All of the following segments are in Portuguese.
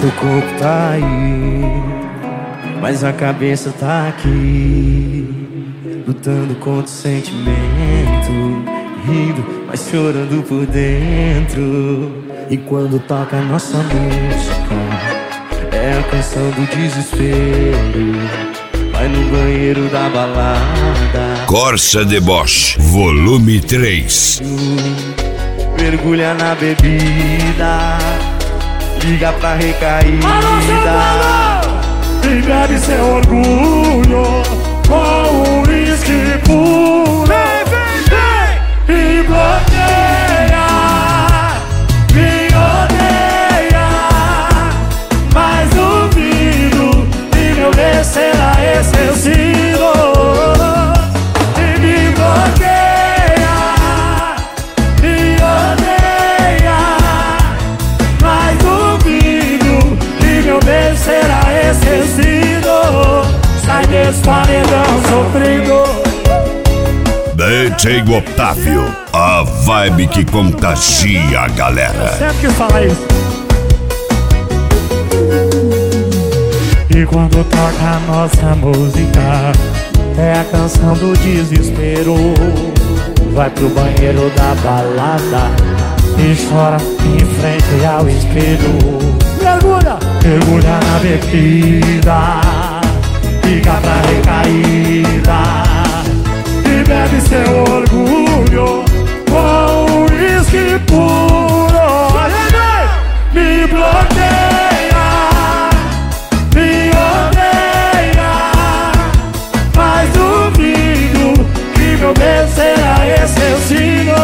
Seu corpo tá aí, mas a cabeça tá aqui, lutando contra o sentimento, rindo, mas chorando por dentro. E quando toca a nossa música, é a canção do desespero. Vai no banheiro da balada, Corsa Deboche, volume 3. mergulha na bebida, liga pra recaída e bebe seu orgulho com o uísque puro. E bloqueia, me odeia, mas duvido que meu bem será esquecido. E me bloqueia, me odeia, mas duvido que meu bem será esquecido. Sai desse paredão sofrido. DJ Otávio, a vibe que contagia a galera. Sempre quis falar isso. E quando toca a nossa música, é a canção do desespero. Vai pro banheiro da balada e chora em frente ao espelho. Mergulha, mergulha na bebida, liga pra recaída e bebe seu orgulho com o uísque puro. Me bloqueia, me odeia, mas duvido que meu bem será esquecido.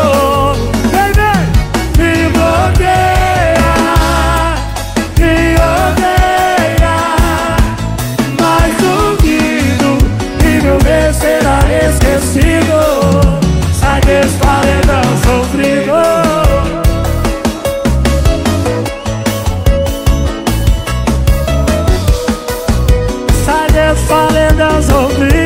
Me bloqueia, me odeia, mas duvido que meu bem será esquecido. Sai desse paredão sofrido. Sai desse paredão sofrido.